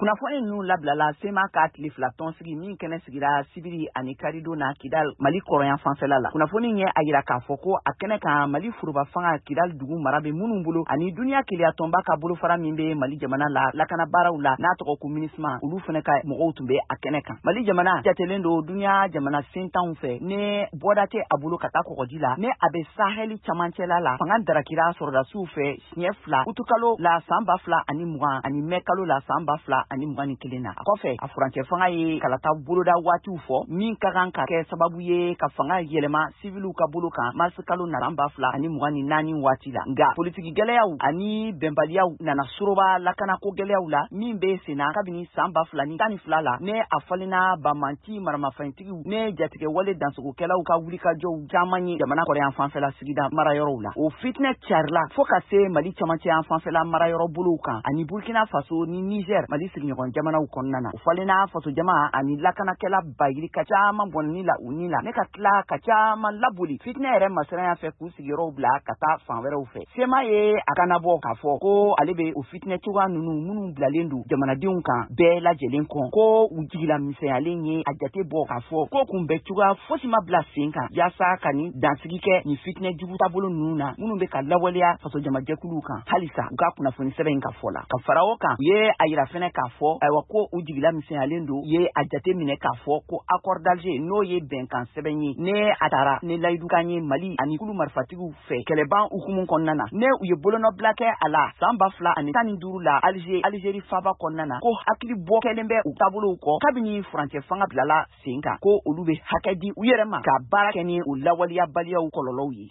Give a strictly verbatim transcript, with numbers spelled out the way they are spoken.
kunnafoni ninnu labilala sema ka tile fila tɔnsigi min kɛnɛ sigira sibiri ani karido na kidal mali kɔrɔyan fanfɛla la kunnafoni ɲɛ a yira k'a fɔ ko a kɛnɛ kan mali furuba fanga kidal dugu mara bɛ minnu bolo ani duniya keleya tɔnba ka bolofara min bɛ mali jamana la lakana baaraw la n'a tɔgɔ ko minisma olu fana ka mɔgɔw tun bɛ a kɛnɛ kan mali jamana jatelen don duniya jamana sentanw fɛ ne bɔda tɛ a bolo ka taa kɔgɔji la ne a bɛ saheli camancɛla la fanga darakira sɔrɔdasiw fɛ siɲɛ fila utukalo la san ba fila ani mugan ani mɛ kalo la san ba fila ani mugan ni kelen na a kɔfɛ a furancɛ fanga ye kalata boloda waatiw fɔ min ka kan ka kɛ sababu ye ka fanga yɛlɛma siviluw ka bolo kan marisi kalo na san ba fila ani mugan ni naani waati la nka politiki gɛlɛyaw ani bɛnbaliyaw nana soroba lakanako gɛlɛyaw la min bɛ senna kabini san ba fila ni tan ni fila la ne a falenna bamanti maramafɛntigiw ne jatigɛ wale dansogokɛlaw ka wulikajɔw caman ye jamana kɔrɔyan fanfɛla sigida marayɔrɔw la o fitinɛ carila fɔɔ ka se mali camancɛyan fanfɛla marayɔrɔ bolow kan ani burkina faso ni niger mali sigiɲɔgɔn jamanaw kɔnɔna na o falenna faso jama ani lakanakɛla bayiri ka caman bɔnni la u ni la ne ka tila ka caman laboli fitinɛ yɛrɛ masiranya fɛ k'u sigiyɔrɔw bila ka taa fan wɛrɛw fɛ sema ye a kana bɔ k'a fɔ ko ale bɛ o fitinɛ cogoya ninnu minnu bilalen don jamanadenw kan bɛɛ lajɛlen kɔn ko u jigila misɛnyalen ye a jate bɔ k'a fɔ ko kun bɛ cogoya fosi ma bila sen kan yaasa ka ni dansigi kɛ ni fitinɛ jugu taabolo ninnu na minnu bɛ ka lawaleya faso jamajɛkuluw kan halisa u ka kunnafoni sɛbɛn in ka fɔ la ka fara o kan u ye a yira fɛnɛ k'a fɔ ayiwa ko u jigila misɛnyalen don u ye a jate minɛ k'a fɔ ko accord d'Alger n'o ye bɛnkan sɛbɛn ye ne a taara ne layidukan ye mali ani kulu marifatigiw fɛ kɛlɛban hukumu kɔnɔna na ne u ye bolonɔbila kɛ a la san ba fila ani tan ni duuru la alize alizeri faba kɔnɔna na ko hakili bɔ kɛlen bɛ u taabolow kɔ kabini furancɛ fanga bilala sen kan ko olu bɛ hakɛ di u yɛrɛ ma ka baara kɛ ni u lawaleyabaliyaw kɔlɔlɔw ye